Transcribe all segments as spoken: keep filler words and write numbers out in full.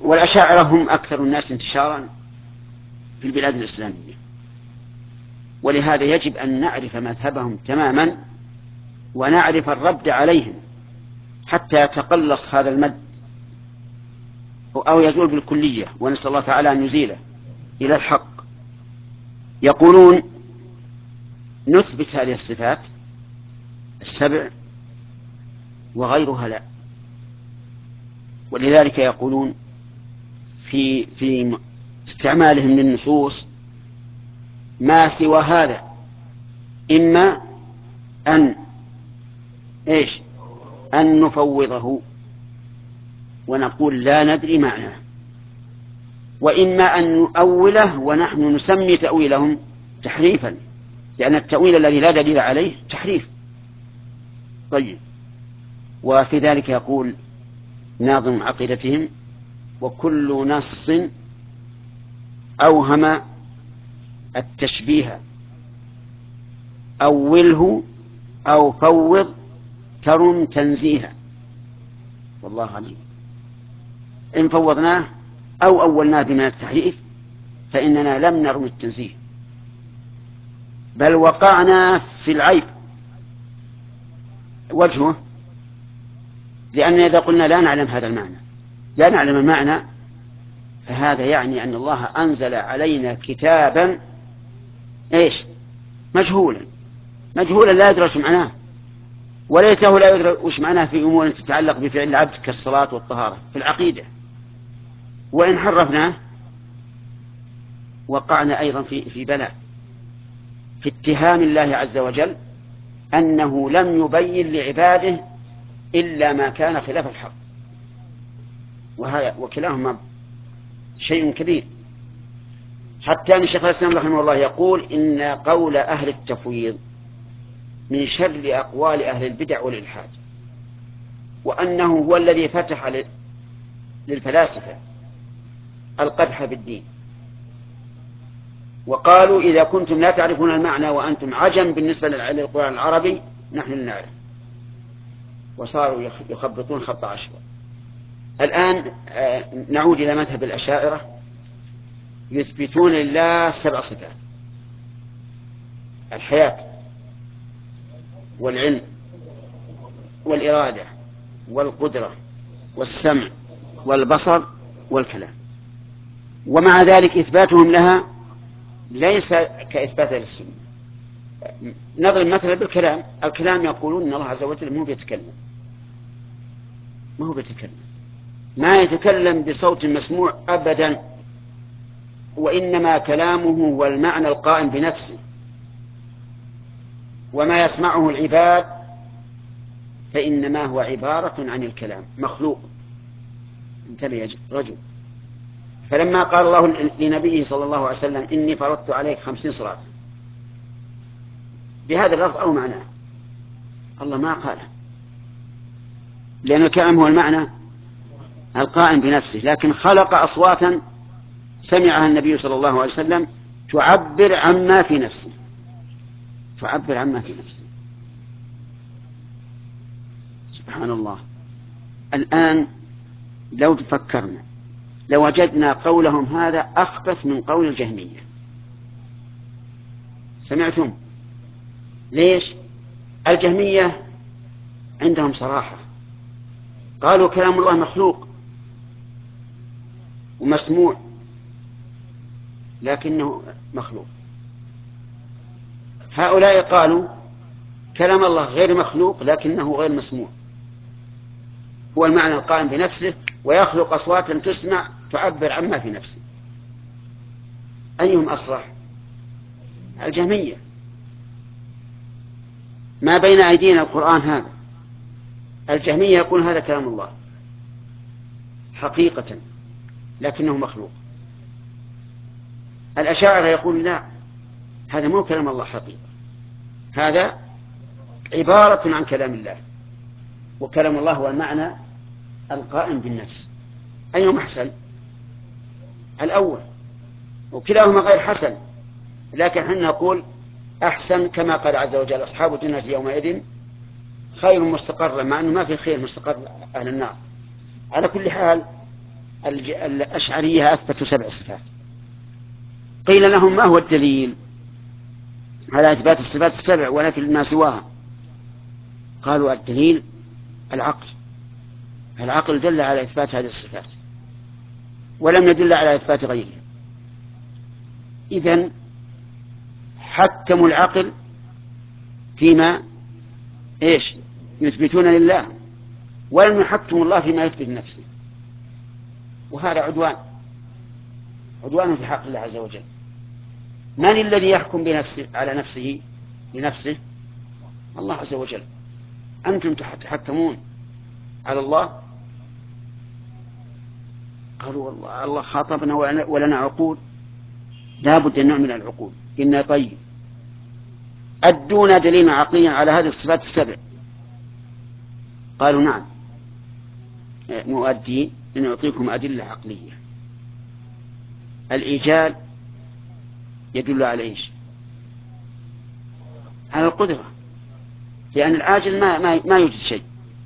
والأشاعرة هم أكثر الناس انتشارا في البلاد الإسلامية، ولهذا يجب أن نعرف مذهبهم تماما ونعرف الرد عليهم حتى يتقلص هذا المد أو يزول بالكلية، ونسأل الله تعالى أن يزيله إلى الحق. يقولون نثبت هذه الصفات السبع وغيرها لا، ولذلك يقولون في في استعمالهم للنصوص ما سوى هذا إما أن إيش أن نفوضه ونقول لا ندري معناه، وإما أن نؤوله ونحن نسمي تأويلهم تحريفا، لأن التأويل الذي لا دليل عليه تحريف. طيب، وفي ذلك يقول ناظم عقيدتهم: وكل نص أوهم التشبيه أوله أو فوض ترم تنزيها. والله عليم، إن فوضناه أو أولناه بمن التحريف فإننا لم نرم التنزيه، بل وقعنا في العيب. وجهه لأننا إذا قلنا لا نعلم هذا المعنى لا نعلم المعنى فهذا يعني أن الله أنزل علينا كتابا إيش مجهولا مجهولا لا يدرس معناه، وليته لا يدرس معناه في أمور تتعلق بفعل العبد كالصلاة والطهارة في العقيدة. وإن حرفناه وقعنا أيضا في في بلاء في اتهام الله عز وجل أنه لم يبين لعباده إلا ما كان خلاف الحق، وهذا وكلاهما شيء كبير. حتى أن الشيخ الإسلام رحمه الله يقول إن قول أهل التفويض من شر أقوال أهل البدع والإلحاد، وأنه هو الذي فتح للفلاسفة القدح بالدين، وقالوا إذا كنتم لا تعرفون المعنى وأنتم عجم بالنسبة للقرآن العربي نحن نعرف، وصاروا يخبطون خط عشوائي. الآن نعود إلى مذهب الأشاعرة، يثبتون لله سبع صفات: الحياة والعلم والإرادة والقدرة والسمع والبصر والكلام، ومع ذلك إثباتهم لها ليس كإثبات للسنة. نضرب مثلا بالكلام، الكلام يقولون إن الله عز وجل مو بيتكلم ما هو بيتكلم ما يتكلم بصوت مسموع أبدا، وإنما كلامه هو المعنى القائم بنفسه، وما يسمعه العباد فإنما هو عبارة عن الكلام مخلوق. انتبه يا رجل. فلما قال الله لنبيه صلى الله عليه وسلم إني فرضت عليك خمسين صلاة بهذا اللفظ أو معناه، الله ما قاله، لأن الكلام هو المعنى القائم بنفسه، لكن خلق أصواتا سمعها النبي صلى الله عليه وسلم تعبر عما في نفسه تعبر عما في نفسه سبحان الله. الآن لو تفكرنا لوجدنا قولهم هذا أخبث من قول الجهمية. سمعتم ليش؟ الجهمية عندهم صراحة، قالوا كلام الله مخلوق ومسموع لكنه مخلوق. هؤلاء قالوا كلام الله غير مخلوق لكنه غير مسموع، هو المعنى القائم بنفسه ويخلق أصواتا تسمع تعبر عما في نفسه. أيهم أصرح؟ الجهمية. ما بين أيدينا القرآن هذا، الجهمية يقول هذا كلام الله حقيقة لكنه مخلوق. الأشاعرة يقول لا، هذا مو كلام الله حقيقة، هذا عبارة عن كلام الله، وكلام الله هو المعنى القائم بالنفس. أيهم أحسن؟ الأول، وكلاهما غير حسن، لكن حنا نقول أحسن كما قال عز وجل أصحاب الجنة يومئذ خير مستقرا، مع أنه ما في خير مستقر أهل النار. على كل حال الأشعرية أثبتوا سبع صفات. قيل لهم ما هو الدليل على إثبات الصفات السبع ولكن ما سواها؟ قالوا الدليل العقل. العقل دل على إثبات هذه الصفات ولم يدل على إثبات غيرها. إذن حكموا العقل فيما إيش يثبتون لله، ولم يحكموا الله فيما يثبت نفسه، وهذا عدوان عدوان في حق الله عز وجل. من الذي يحكم بنفسه على نفسه لنفسه؟ الله عز وجل. أنتم تحكمون على الله؟ قالوا والله الله خاطبنا ولنا عقول، لا بد أن نعمل العقول. إن طيب أدونا دليلا عقليا على هذه الصفات السبع. قالوا نعم نؤدي أن نعطيكم أدلة عقلية. الإيجاد يدل على إيش؟ على القدرة، لأن العاجل ما, ما, ما يوجد شيء.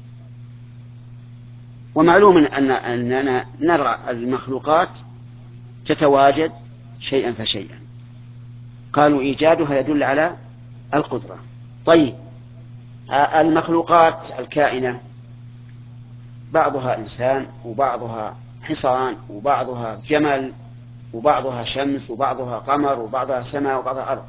ومعلوم أن أننا نرى المخلوقات تتواجد شيئا فشيئا. قالوا إيجادها يدل على القدرة. طيب المخلوقات الكائنة بعضها إنسان وبعضها حصان وبعضها جمل وبعضها شمس وبعضها قمر وبعضها سماء وبعضها أرض،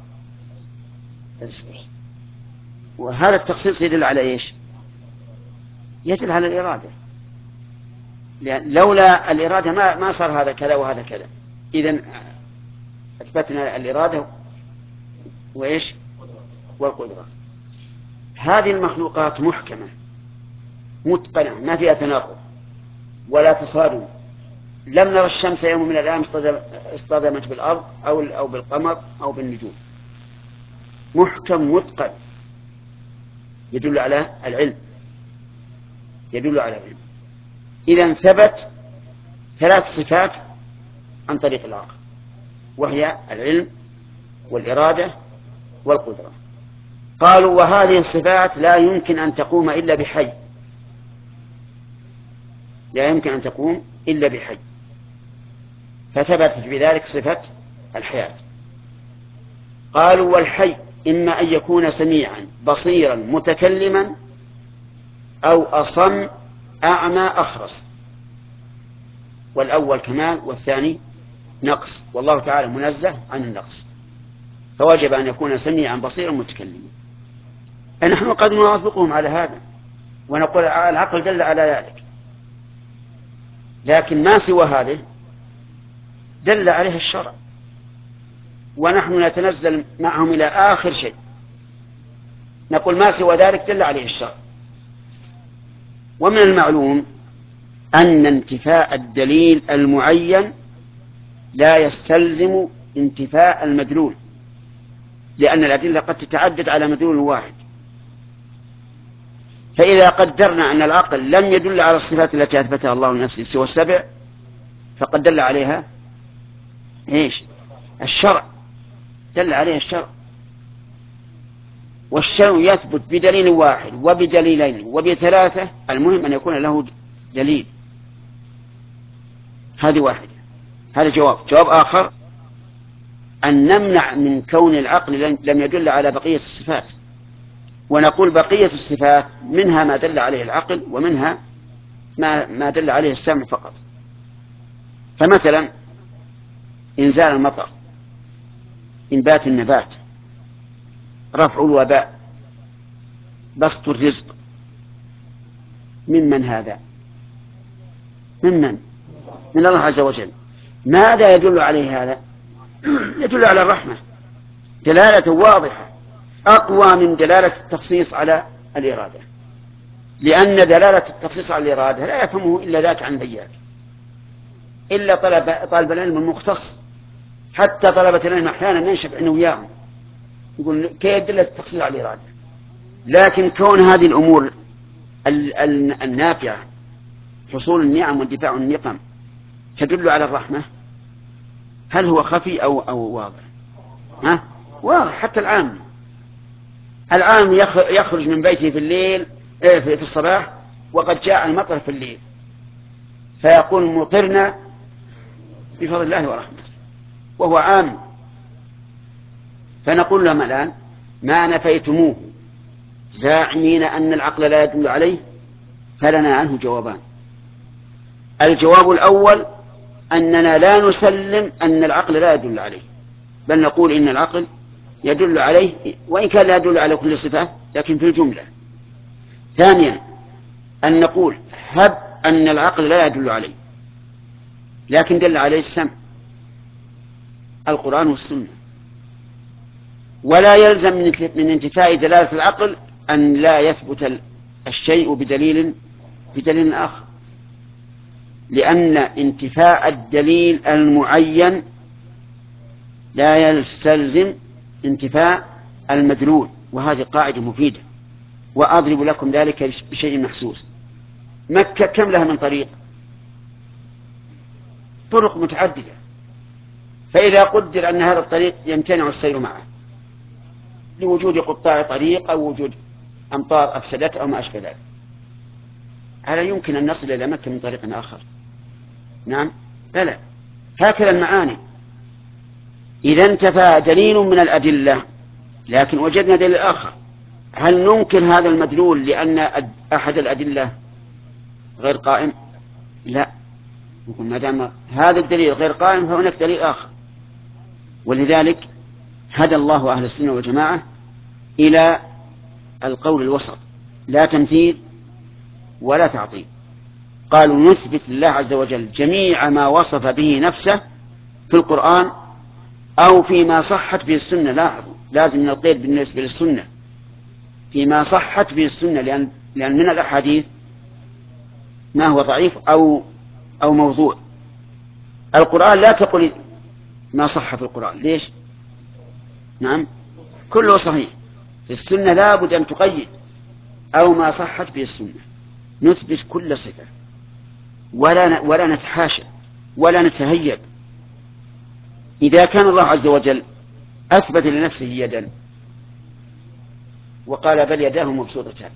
وهذا التخصيص يدل على إيش؟ يدل على الإرادة، لأن لولا الإرادة ما ما صار هذا كذا وهذا كذا. إذن أثبتنا الإرادة وإيش؟ والقدرة. هذه المخلوقات محكمة متقنة ما فيها تناقض ولا تصادم. لم نرى الشمس يوم من الأيام اصطدمت بالأرض أو أو بالقمر أو بالنجوم. محكم متقن يدل على العلم، يدل على العلم. إذن ثبت ثلاث صفات عن طريق العقل، وهي العلم والإرادة والقدرة. قالوا وهذه الصفات لا يمكن أن تقوم إلا بحي، لا يمكن أن تقوم إلا بحي، فثبتت بذلك صفة الحياة. قالوا والحي إما أن يكون سميعا بصيرا متكلما أو أصم أعمى أخرس، والأول كمال والثاني نقص، والله تعالى منزه عن النقص، فوجب أن يكون سميعا بصيرا متكلما. نحن قد نوافقهم على هذا ونقول العقل دل على ذلك، لكن ما سوى هذه دل عليه الشرع، ونحن نتنزل معهم إلى آخر شيء نقول ما سوى ذلك دل عليه الشرع. ومن المعلوم أن انتفاء الدليل المعين لا يستلزم انتفاء المدلول، لأن الأدلة قد تتعدد على مدلول واحد. فإذا قدرنا أن العقل لم يدل على الصفات التي أثبتها الله لنفسه سوى السبع، فقد دل عليها إيش؟ الشرع، دل عليها الشرع. والشرع يثبت بدليل واحد وبدليلين وبثلاثة، المهم أن يكون له دليل. هذه واحدة. هذا جواب. جواب آخر أن نمنع من كون العقل لم يدل على بقية الصفات، ونقول بقية الصفات منها ما دل عليه العقل ومنها ما, ما دل عليه السمع فقط. فمثلا إنزال المطر، إنبات النبات، رفع الوباء، بسط الرزق، ممن هذا؟ ممن؟ من الله عز وجل. ماذا يدل عليه هذا؟ يدل على الرحمة دلالة واضحة أقوى من دلالة التخصيص على الإرادة، لأن دلالة التخصيص على الإرادة لا يفهمه إلا ذاك عن ذياك، إلا طلب طالب العلم المختص. حتى طلبة العلم أحيانا ننشب عنه وياهم يقول كيف دلالة التخصيص على الإرادة. لكن كون هذه الأمور النافعة، حصول النعم واندفاع النقم، تدل على الرحمة، هل هو خفي أو, أو واضح؟ ها؟ واضح. حتى العام العام يخرج من بيته في الليل في الصباح وقد جاء المطر في الليل، فيقول مطرنا بفضل الله ورحمته وهو عام. فنقول لهم الآن ما نفيتموه زاعمين أن العقل لا يدل عليه فلنا عنه جوابان. الجواب الأول أننا لا نسلم أن العقل لا يدل عليه، بل نقول إن العقل يدل عليه وإن كان لا يدل على كل صفات لكن في الجملة. ثانيا أن نقول هب أن العقل لا يدل عليه لكن دل عليه السمع القرآن والسنة، ولا يلزم من انتفاء دلالة العقل أن لا يثبت الشيء بدليل بدليل آخر، لأن انتفاء الدليل المعين لا يستلزم انتفاء المدلول، وهذه قاعدة مفيدة. وأضرب لكم ذلك بشيء محسوس. مكة كم لها من طريق؟ طرق متعددة، فإذا قدر أن هذا الطريق يمتنع السير معه لوجود قطاع طريق أو وجود أمطار أفسدته أو ما أشبه ذلك، هل يمكن أن نصل إلى مكة من طريق آخر؟ نعم لا لا. هكذا المعاني إذا انتفى دليل من الأدلة لكن وجدنا دليل آخر، هل ننكر هذا المدلول لأن أحد الأدلة غير قائم؟ لا، نقول ما دام هذا الدليل غير قائم فهناك دليل آخر. ولذلك هدى الله أهل السنة والجماعة إلى القول الوسط، لا تمثيل ولا تعطيل. قالوا نثبت لله عز وجل جميع ما وصف به نفسه في القرآن أو فيما صحت به السنة. لاحظوا لازم من القيد بالنسبة للسنة فيما صحت به السنة، لأن, لأن من الأحاديث ما هو ضعيف أو, أو موضوع. القرآن لا تقل ما صح في القرآن، ليش؟ نعم كله صحيح. في السنة لا بد أن تقيد أو ما صحت به السنة. نثبت كل صفة ولا ولا نتحاشى ولا نتهيب. إذا كان الله عز وجل أثبت لنفسه يدا وقال بل يداه مبسوطتان،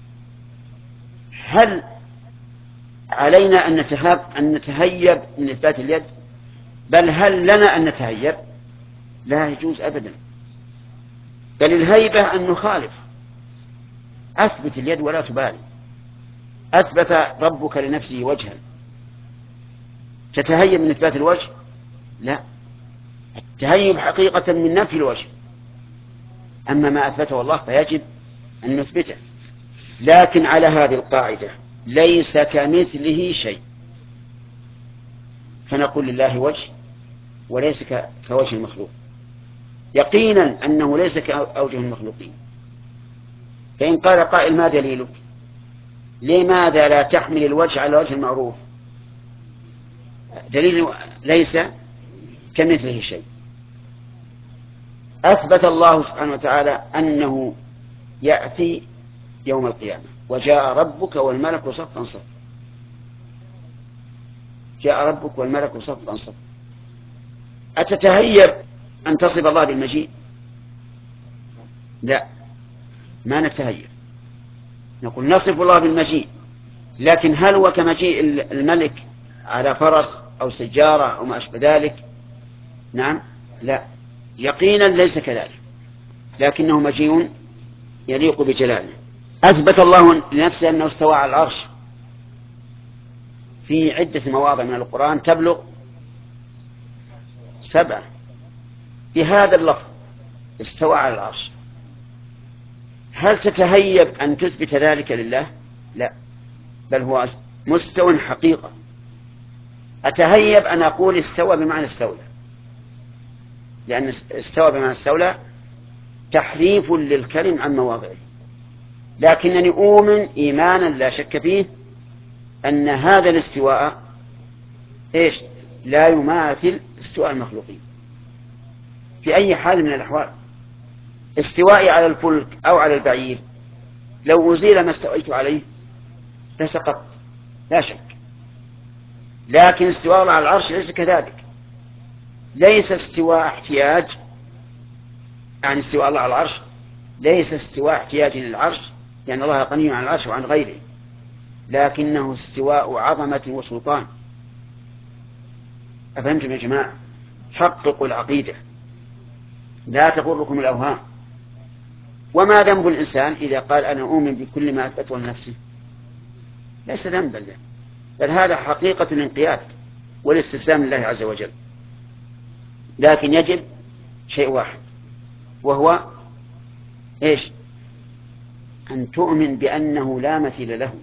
هل علينا أن نتهاب أن نتهيب من إثبات اليد؟ بل هل لنا أن نتهيب؟ لا يجوز أبدا. بل الهيبة أن نخالف. أثبت اليد ولا تبالي. أثبت ربك لنفسه وجها تتهيب من إثبات الوجه؟ لا، التهيب حقيقة من نفي الوجه. أما ما أثبته الله فيجب أن نثبته. لكن على هذه القاعدة ليس كمثله شيء، فنقول لله وجه وليس كوجه المخلوق، يقينا أنه ليس كأوجه المخلوقين. فإن قال قائل ما دليلك؟ لماذا لا تحمل الوجه على وجه المعروف؟ دليل ليس كمثله شيء. أثبت الله سبحانه وتعالى أنه يأتي يوم القيامة وجاء ربك والملك صفا صفا. جاء ربك والملك صفا صفا. أتتهيب أن تصف الله بالمجيء؟ لا، ما نتهيب. نقول نصف الله بالمجيء، لكن هل هو كمجيء الملك على فرس أو سجارة أو ما أشبه ذلك؟ نعم لا، يقينا ليس كذلك، لكنه مجيء يليق بجلاله. أثبت الله لنفسه أنه استوى على العرش في عدة مواضع من القرآن تبلغ سبعة بهذا اللفظ استوى على العرش. هل تتهيب أن تثبت ذلك لله؟ لا، بل هو مستوى حقيقة. أتهيب أن أقول استوى بمعنى استولى، لأن استوى بمعنى استولى تحريف للكلم عن مواضعه، لكنني أؤمن إيمانا لا شك فيه أن هذا الاستواء إيش؟ لا يماثل استواء المخلوقين في أي حال من الأحوال. استوائي على الفلك أو على البعير لو أزيل ما استويت عليه لسقطت لا شك، لكن استواء الله على العرش ليس كذلك. ليس استواء احتياج، يعني استواء الله على العرش ليس استواء احتياج للعرش لأن الله غني عن العرش وعن غيره، لكنه استواء عظمة وسلطان. أفهمتم يا جماعة؟ حققوا العقيدة، لا تغركم الأوهام. وما ذنب الإنسان إذا قال أنا أؤمن بكل ما أثبته لنفسه؟ ليس ذنبا له، بل هذا حقيقة الانقياد والاستسلام لله عز وجل. لكن يجب شيء واحد، وهو إيش؟ أن تؤمن بأنه لا مثيل له،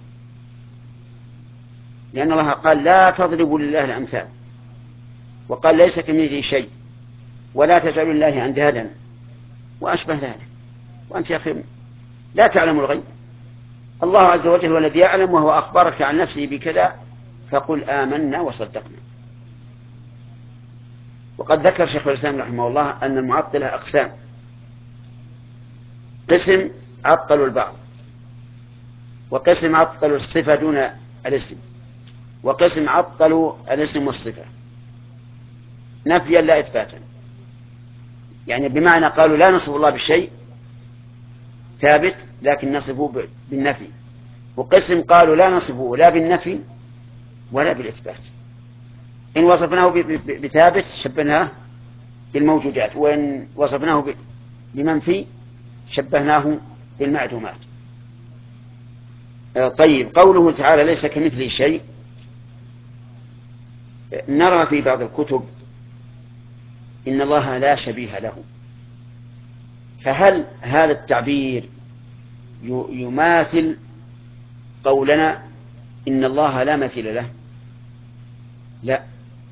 لأن الله قال لا تضربوا لله الأمثال، وقال ليس كمثله شيء، ولا تجعلوا لله أندادا وأشبه ذلك. وأنت يا أخي لا تعلم الغيب، الله عز وجل هو الذي يعلم، وهو أخبرك عن نفسه بكذا، فقل آمنا وصدقنا. وقد ذكر شيخ الإسلام رحمه الله أن المعطلة أقسام: قسم عطلوا البعض، وقسم عطلوا الصفة دون الاسم، وقسم عطلوا الاسم والصفة نفيا لا إثباتا، يعني بمعنى قالوا لا نصف الله بالشيء ثابت لكن نصفه بالنفي، وقسم قالوا لا نصفه لا بالنفي ولا بالإثبات، إن وصفناه بثابت شبهناه بالموجودات، وإن وصفناه بمنفي شبهناه بالمعدومات. طيب، قوله تعالى ليس كمثله شيء، نرى في بعض الكتب إن الله لا شبيه له، فهل هذا التعبير يماثل قولنا إن الله لا مثيل له؟ لا.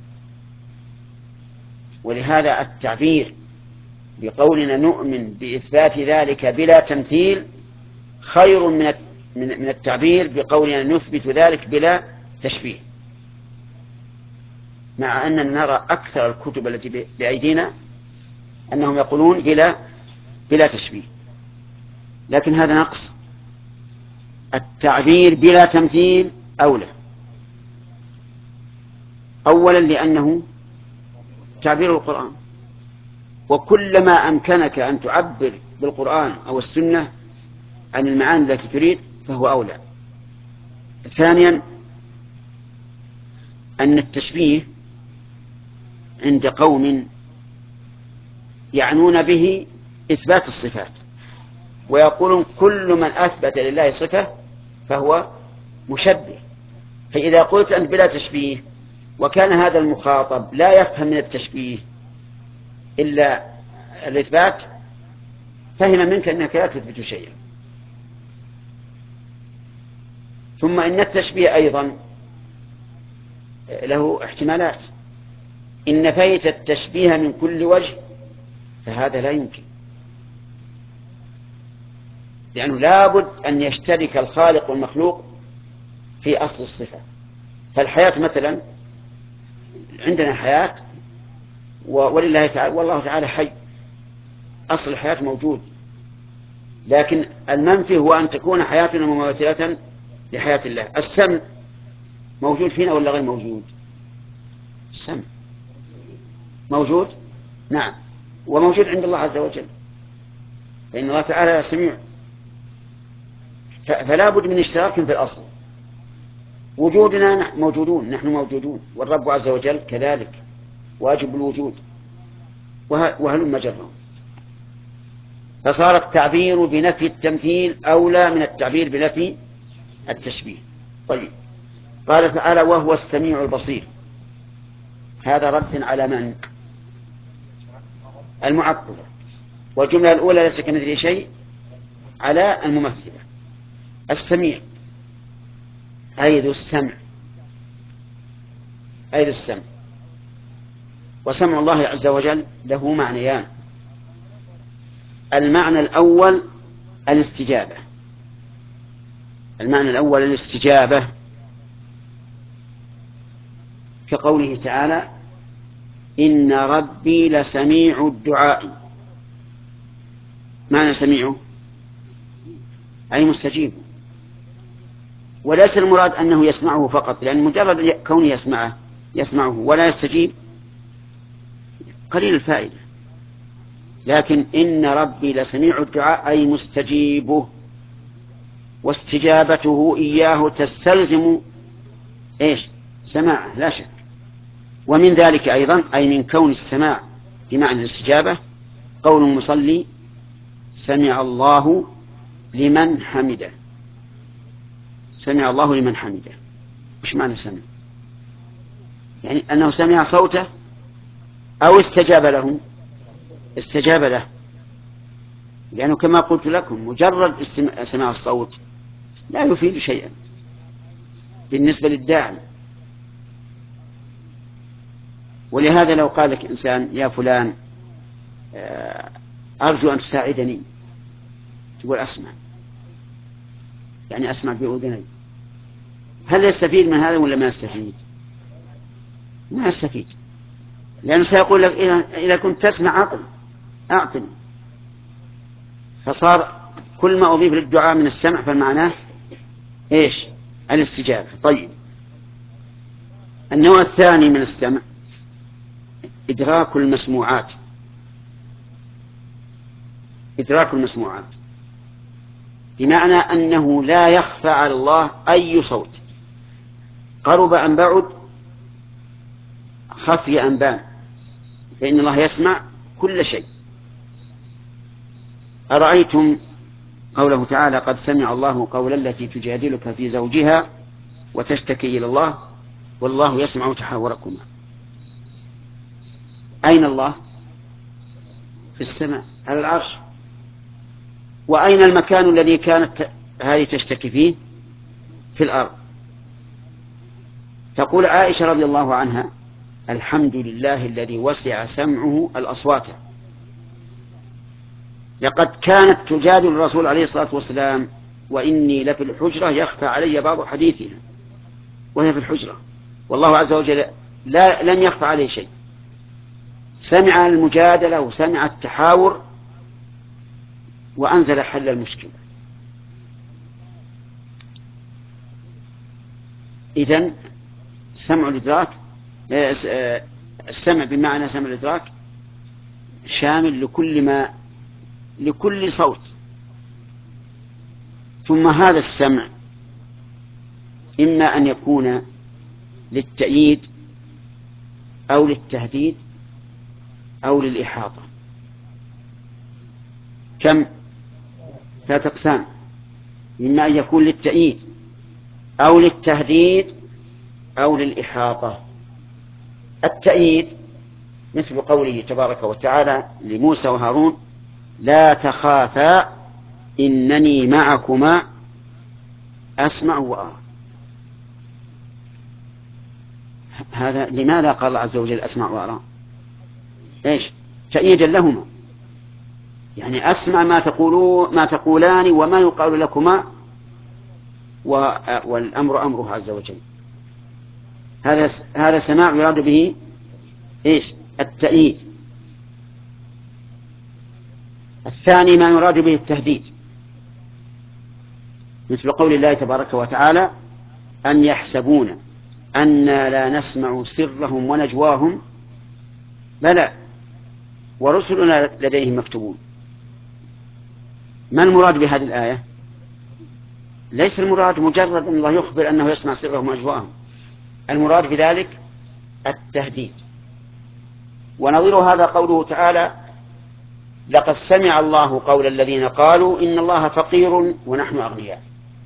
ولهذا التعبير بقولنا نؤمن بإثبات ذلك بلا تمثيل خير من من التعبير بقولنا نثبت ذلك بلا تشبيه، مع أننا نرى أكثر الكتب التي بأيدينا أنهم يقولون بلا بلا تشبيه، لكن هذا نقص. التعبير بلا تمثيل أولى، أولا لأنه تعبير القرآن، وكلما أمكنك أن تعبر بالقرآن أو السنة عن المعاني التي تريد فهو أولى. ثانيا أن التشبيه عند قوم يعنون به إثبات الصفات، ويقولون كل من أثبت لله صفة فهو مشبه، فإذا قلت أنت بلا تشبيه وكان هذا المخاطب لا يفهم من التشبيه إلا الإثبات، فهم منك أنك لا تثبت شيئا. ثم إن التشبيه أيضا له احتمالات، إن نفيت التشبيه من كل وجه فهذا لا يمكن، لأنه لابد أن يشترك الخالق والمخلوق في أصل الصفة. فالحياة مثلا، عندنا حياة ولله تعالى والله تعالى حي، أصل الحياة موجود، لكن المنفي هو أن تكون حياتنا مماثلة لحياة الله. السمع موجود فينا ولا غير موجود؟ السمع موجود، نعم، وموجود عند الله عز وجل، فإن الله تعالى سميع، فلا بد من اشتراك في الأصل. وجودنا موجودون، نحن موجودون، والرب عز وجل كذلك واجب الوجود، وهلم جرهم. فصار التعبير بنفي التمثيل أولى من التعبير بنفي التشبيه. طيب، قال تعالى وهو السميع البصير، هذا رد على من؟ المعطلة. والجملة الأولى ليس كمثله شيء على الممثلة. السميع أي ذو السمع، أي ذو السمع. وسمع الله عز وجل له معنيان: المعنى الأول الاستجابة، المعنى الأول الاستجابة كقوله تعالى إن ربي لسميع الدعاء. معنى سميعه أي مستجيب، وليس المراد أنه يسمعه فقط، لأن مجرد كونه يسمعه يسمعه ولا يستجيب قليل الفائدة، لكن إن ربي لسميع الدعاء أي مستجيبه، واستجابته إياه تستلزم إيش؟ سماعه لا شك. ومن ذلك أيضا أي من كون السماع بمعنى الاستجابة قول المصلي سمع الله لمن حمده. سمع الله لمن حمده وش معنى سمع؟ يعني أنه سمع صوته أو استجاب له. استجاب له لأنه كما قلت لكم مجرد سماع الصوت لا يفيد شيئا بالنسبة للداعي. ولهذا لو قال لك إنسان يا فلان أرجو أن تساعدني تقول أسمع، يعني أسمع بأذني، هل يستفيد من هذا ولا ما يستفيد؟ ما يستفيد، لأنه سيقول لك إذا كنت تسمع أعطني أعطني. فصار كل ما أضيف للدعاء من السمع فالمعنى إيش؟ الاستجابة. طيب النوع الثاني من السمع إدراك المسموعات. إدراك المسموعات بمعنى أنه لا يخفى على الله أي صوت، قرب أم بعد، خفي أم بان، فإن الله يسمع كل شيء. أرأيتم قوله تعالى قد سمع الله قول التي تجادلك في زوجها وتشتكي إلى الله والله يسمع تحاوركما. أين الله؟ في السماء على العرش. وأين المكان الذي كانت هذه تشتكي فيه؟ في الأرض. تقول عائشة رضي الله عنها الحمد لله الذي وسع سمعه الأصوات. لقد كانت تجادل الرسول عليه الصلاة والسلام وإني لفي الحجرة يخفى علي بعض حديثها، وهي في الحجرة والله عز وجل لا لم يخفى عليه شيء. سمع المجادلة وسمع التحاور وأنزل حل المشكلة. إذن سمع الإدراك، السمع بمعنى سمع الإدراك شامل لكل ما لكل صوت. ثم هذا السمع إما أن يكون للتأييد أو للتهديد أو للإحاطة. كم؟ ثلاثة أقسام. إما أن يكون للتأييد أو للتهديد أو للإحاطة. التأييد مثل قوله تبارك وتعالى لموسى وهارون لا تخافا إنني معكما أسمع وأرى. هذا لماذا قال الله عز وجل أسمع وأرى؟ إيش؟ تأييدا لهما، يعني أسمع ما تقولون ما تقولان وما يقال لكما والأمر أمره عز وجل. هذا هذا سماع يراد به إيش؟ التأييد. الثاني ما يراد به التهديد، مثل قول الله تبارك وتعالى أن يحسبون أنا لا نسمع سرهم ونجواهم بلى ورسلنا لديهم مكتوبون. ما المراد بهذه الآية؟ ليس المراد مجرد أن الله يخبر أنه يسمع سرهم ونجواهم، المراد بذلك التهديد. ونظير هذا قوله تعالى لقد سمع الله قول الذين قالوا إن الله فقير ونحن أغنياء.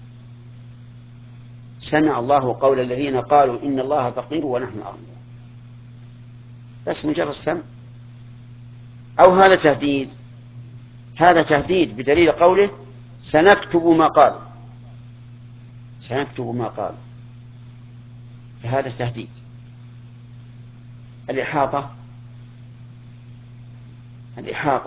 سمع الله قول الذين قالوا إن الله فقير ونحن أغنياء، بس مجرد سمع. أو هذا تهديد، هذا تهديد بدليل قوله سنكتب ما قال، سنكتب ما قال، هذا تهديد. الإحاطة، الإحاطة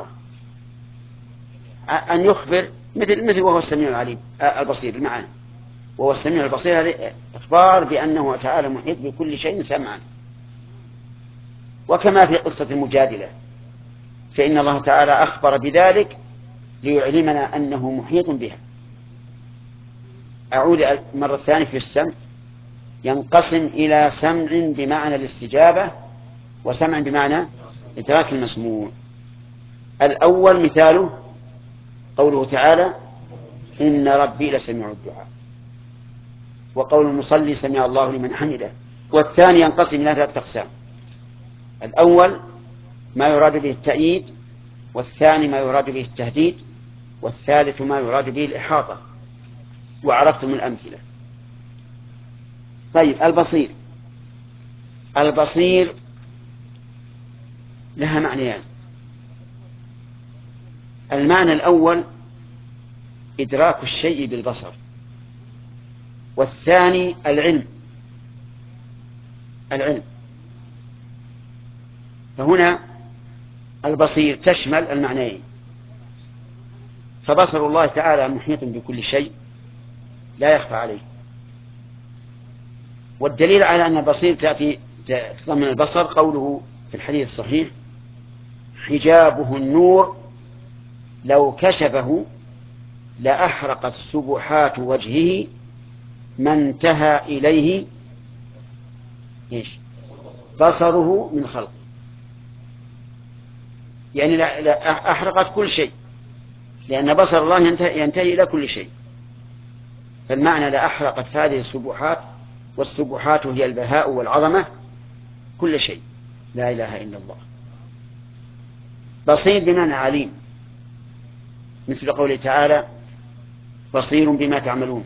أن يخبر مثل مثل وهو السميع العليم البصير المعاني، وهو السميع البصير هذا إخبار بأنه تعالى محيط بكل شيء سمعا. وكما في قصة المجادلة فإن الله تعالى أخبر بذلك ليعلمنا أنه محيط بها. أعود مرة ثانية في السمع، ينقسم إلى سمع بمعنى الاستجابة وسمع بمعنى إدراك المسموع. الأول مثاله قوله تعالى إن ربي لسميع الدعاء، وقول المصلي سمع الله لمن حمده. والثاني ينقسم إلى ثلاثة أقسام: الأول ما يراد به التأييد، والثاني ما يراد به التهديد، والثالث ما يراد به الإحاطة، وعرفتم الأمثلة. طيب البصير، البصير لها معنيان. المعنى الأول إدراك الشيء بالبصر، والثاني العلم العلم فهنا البصير تشمل المعنيين، فبصر الله تعالى محيط بكل شيء لا يخفى عليه. والدليل على أن البصير تأتي تضمن البصر قوله في الحديث الصحيح: حجابه النور لو كشفه لأحرقت سبحات وجهه ما انتهى إليه إيش؟ بصره من خلقه. يعني لا لا أحرقت كل شيء، لأن بصر الله ينتهي, ينتهي إلى كل شيء. فالمعنى لأحرقت هذه السبحات، والسبحات هي البهاء والعظمة، كل شيء. لا إله إلا الله. بصير بمعنى عليم، مثل قوله تعالى: بصير بما تعملون.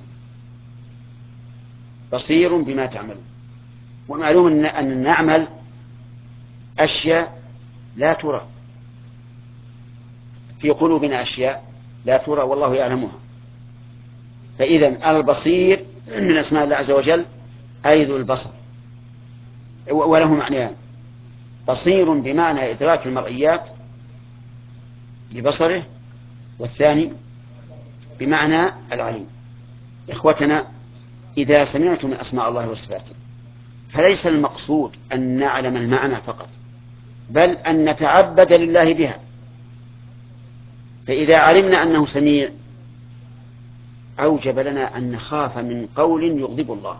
بصير بما تعملون. ومعلوم أن نعمل أشياء لا ترى، في قلوبنا أشياء لا ترى والله يعلمها. فإذا البصير من أسماء الله عز وجل أي ذو البصر، وله معنيان: بصير بمعنى إدراك المرئيات ببصره، والثاني بمعنى العليم. إخوتنا، إذا سمعتم من أسماء الله وصفاته فليس المقصود أن نعلم المعنى فقط، بل أن نتعبد لله بها. فإذا علمنا أنه سميع أوجب لنا أن نخاف من قول يغضب الله،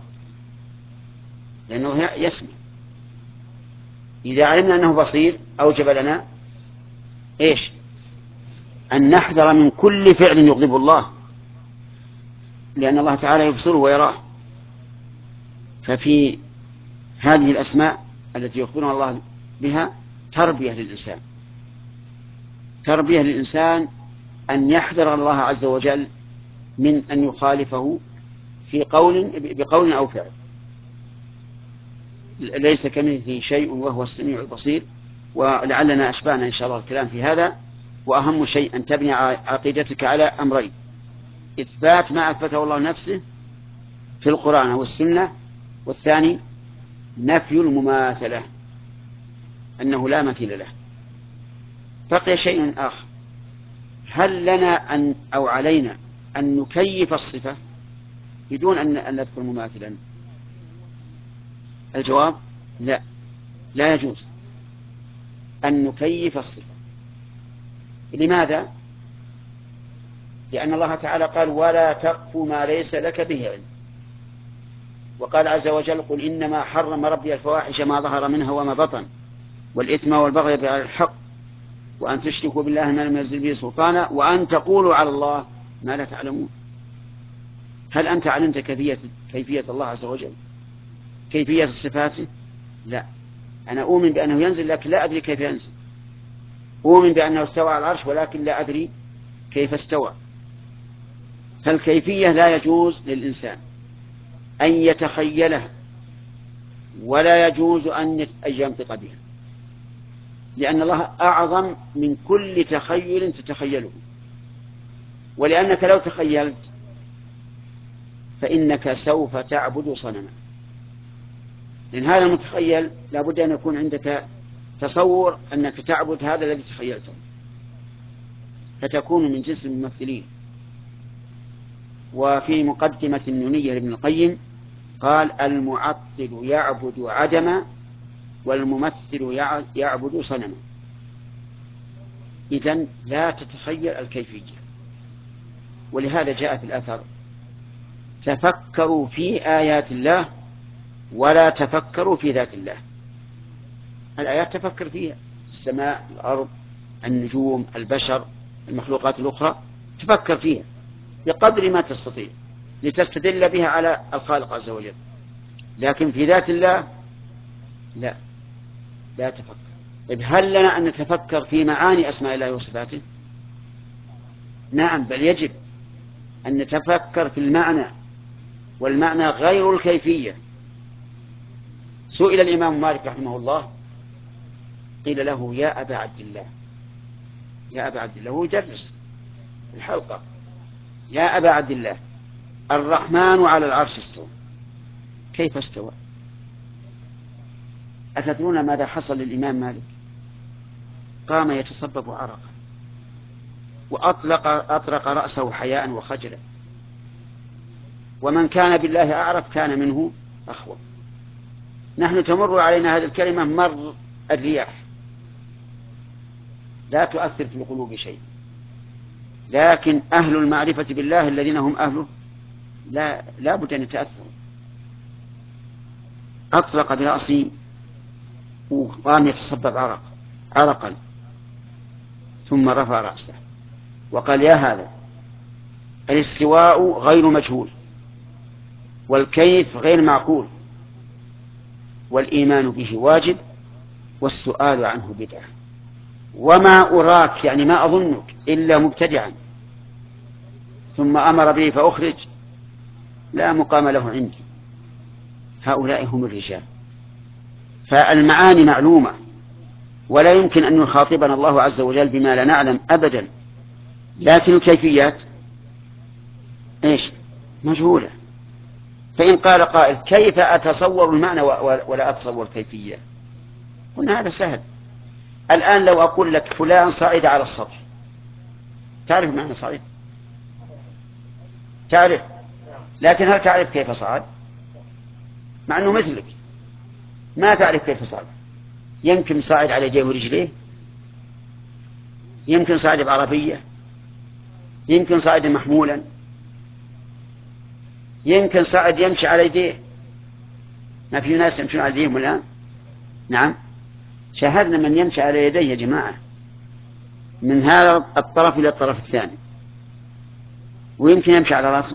لأنه يسمع. إذا علمنا أنه بصير أوجب لنا إيش؟ أن نحذر من كل فعل يغضب الله، لأن الله تعالى يبصره ويراه. ففي هذه الأسماء التي يخبرنا الله بها تربية للإنسان، تربية للإنسان أن يحذر الله عز وجل من أن يخالفه في قول بقول أو فعل. ليس كمثله شيء وهو السميع البصير. ولعلنا أشبعنا إن شاء الله الكلام في هذا. وأهم شيء أن تبني عقيدتك على أمرين: إثبات ما أثبته الله نفسه في القرآن والسنة، والثاني نفي المماثلة، أنه لا مثيل له. بقي شيء آخر: هل لنا أن أو علينا أن نكيف الصفة بدون أن نذكر مماثلا؟ الجواب: لا، لا يجوز أن نكيف الصفة. لماذا؟ لأن الله تعالى قال: ولا تقف ما ليس لك به علم. وقال عز وجل: قل إنما حرم ربي الفواحش ما ظهر منها وما بطن، والإثم والبغي بغير الحق، وأن تشركوا بالله ما لم ينزل به سلطانا، وأن تقولوا على الله ما لا تعلمون. هل أنت علمت كيفية كيفية الله عز وجل، كيفية صفاته؟ لا. أنا أؤمن بأنه ينزل لكن لا أدري كيف ينزل. أؤمن بأنه استوى على العرش ولكن لا أدري كيف استوى. فالكيفية لا يجوز للإنسان أن يتخيلها، ولا يجوز أن ينطق بها، لأن الله أعظم من كل تخيل تتخيله. ولأنك لو تخيلت فإنك سوف تعبد صنما، لأن هذا المتخيل لا بد أن يكون عندك تصور أنك تعبد هذا الذي تخيلته، فتكون من جنس الممثلين. وفي مقدمة النونية لابن القيم قال: المعطل يعبد عدما، والممثل يعبد صنما. إذن لا تتخيل الكيفية. ولهذا جاء في الأثر: تفكروا في آيات الله ولا تفكروا في ذات الله. الآيات تفكر فيها، السماء، الأرض، النجوم، البشر، المخلوقات الأخرى، تفكر فيها بقدر ما تستطيع لتستدل بها على الخالق عز وجل. لكن في ذات الله لا. لا تفكر. طيب هل لنا أن نتفكر في معاني أسماء الله وصفاته؟ نعم، بل يجب أن نتفكر في المعنى، والمعنى غير الكيفية. سئل الإمام مالك رحمه الله، قيل له يا أبا عبد الله، يا أبا عبد الله، هو يدرس الحلقة، يا أبا عبد الله، الرحمن على العرش استوى، كيف استوى؟ أتدرون ماذا حصل للإمام مالك؟ قام يتصبب عرقا وأطلق أطرق رأسه حياء وخجلا، ومن كان بالله أعرف كان منه أخوف. نحن تمر علينا هذه الكلمة مر الرياح، لا تؤثر في القلوب شيء، لكن أهل المعرفة بالله الذين هم أهله لا, لا بد أن يتأثروا. أطلق برأسه وقام يتصبب عرق عرقا، ثم رفع رأسه وقال يا هذا، الاستواء غير مجهول، والكيف غير معقول، والإيمان به واجب، والسؤال عنه بدعة، وما أراك يعني ما أظنك إلا مبتدعا. ثم أمر به فأخرج، لا مقام له عندي. هؤلاء هم الرجال. فالمعاني معلومة، ولا يمكن أن يخاطبنا الله عز وجل بما لا نعلم أبدا، لكن الكيفيات إيش؟ مجهولة. فإن قال قائل كيف أتصور المعنى ولا أتصور الكيفية؟ قلنا هذا سهل. الآن لو أقول لك فلان صعد على السطح، تعرف معنى صعد؟ تعرف، لكن هل تعرف كيف صعد؟ مع أنه مثلك ما تعرف كيف صعد. يمكن صعد على يديه ورجليه، يمكن صعد بعربية، يمكن صعد محمولا، يمكن صعد يمشي على يديه. ما في ناس يمشون على يديهم الآن؟ نعم، شاهدنا من يمشي على يديه يا جماعة، من هذا الطرف إلى الطرف الثاني. ويمكن يمشي على رأسه.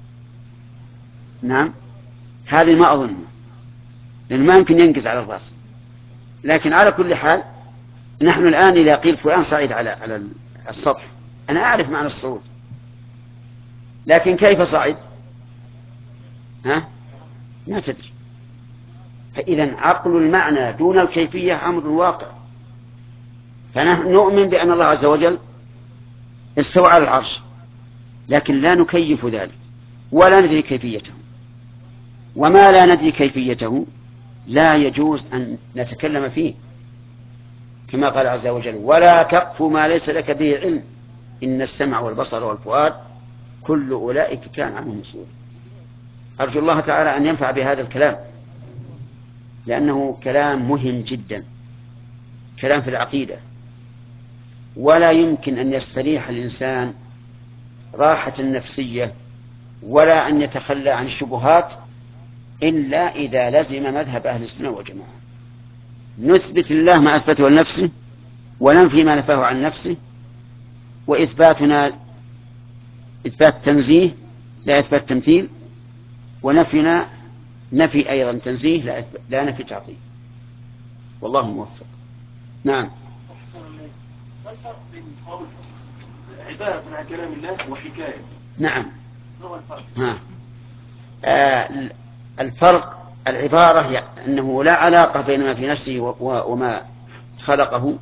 نعم، هذه ما أظن، لأنه ما يمكن ينقز على الرأس. لكن على كل حال نحن الآن إذا قيل فلان صعد على على السطح، أنا أعرف معنى الصعود، لكن كيف صعد؟ ها؟ ما تدري. فإذا عقل المعنى دون الكيفية أمر واقع. فنحن نؤمن بأن الله عز وجل استوى على العرش، لكن لا نكيف ذلك ولا ندري كيفيته. وما لا ندري كيفيته لا يجوز أن نتكلم فيه، كما قال عز وجل ولا تقف ما ليس لك به علم إن السمع والبصر والفؤاد كل أولئك كان عنه مسؤولا. أرجو الله تعالى أن ينفع بهذا الكلام، لأنه كلام مهم جدا، كلام في العقيدة، ولا يمكن أن يستريح الإنسان راحة نفسية ولا أن يتخلى عن الشبهات إلا إذا لزم مذهب أهل السنة والجماعة. نثبت الله ما أثبته لنفسه، وننفي ما نفاه عن نفسه، وإثباتنا إثبات تنزيه لا إثبات تمثيل، ونفينا نفي أيضا تنزيه لا, لا نفي تعطيل. والله موفق. نعم. ما الفرق بين قول عبارة عن كلام الله وحكاية؟ نعم. ما هو الفرق؟ ها. آه الفرق العبارة يعني أنه لا علاقة بين ما في نفسه وما خلقه.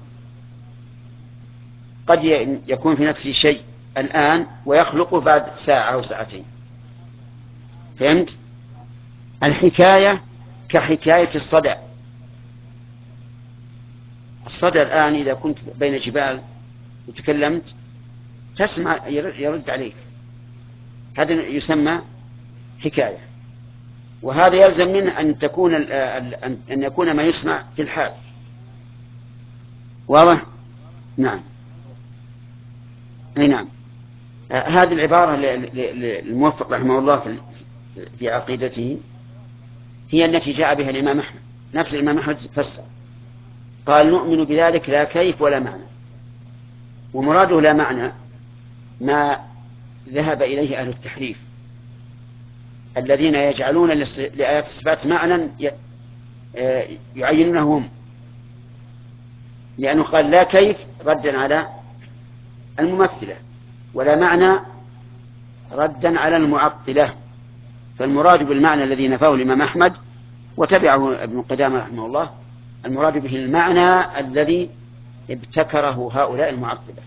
قد يكون في نفسه شيء الآن ويخلقه بعد ساعة أو ساعتين. فهمت؟ الحكاية كحكاية الصدى. الصدى الآن إذا كنت بين جبال وتكلمت تسمع يرد عليك، هذا يسمى حكاية. وهذا يلزم منه أن تكون أن يكون ما يسمع في الحال. واضح؟ نعم. أي نعم. هذه العبارة الموفق رحمه الله في عقيدته هي التي جاء بها الإمام أحمد. نفس الإمام أحمد فسر، قال نؤمن بذلك لا كيف ولا معنى. ومراده لا معنى ما ذهب إليه أهل التحريف الذين يجعلون لآيات الصفات معنى يعينونه هم، لأنه قال لا كيف ردا على الممثلة، ولا معنى ردا على المعطلة. فالمراد بالمعنى الذي نفاه الإمام أحمد وتبعه ابن قدامة رحمه الله، المراد به المعنى الذي ابتكره هؤلاء المعطلة.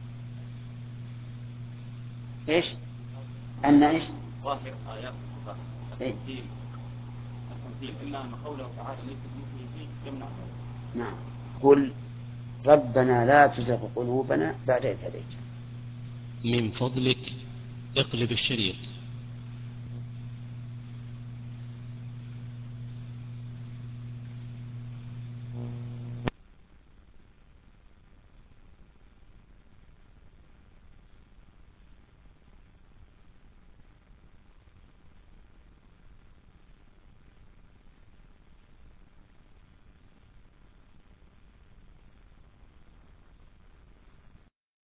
إيش؟ أن إيش؟ ظاهر آيات التمثيل التمثيل إلا أن قوله تعالى ليس بمثله شيء يمنع. نعم. قل ربنا لا تزغ قلوبنا بعد إذ هديتنا. من فضلك اقلب الشريط.